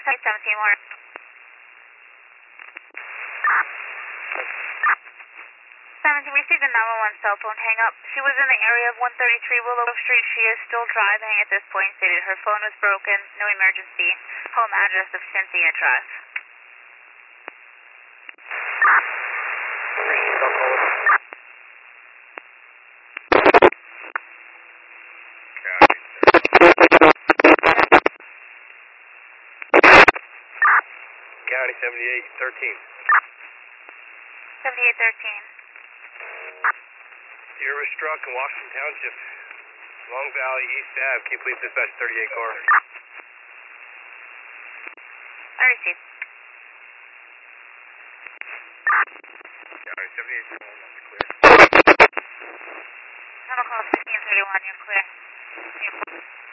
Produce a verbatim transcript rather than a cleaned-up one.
seventeen more. seventeen, we received a nine one one cell phone hang up. She was in the area of one thirty-three Willow Street. She is still driving at this point. Stated her phone was broken. No emergency. Home address of Cynthia Drive. County seventy-eight thirteen. seventy-eight thirteen. Deer was struck in Washington Township, Long Valley, East Ave. Can you please dispatch thirty-eight car? I received. County seventy-eight thirteen, that's clear. Tunnel call fifteen thirty-one, you're clear.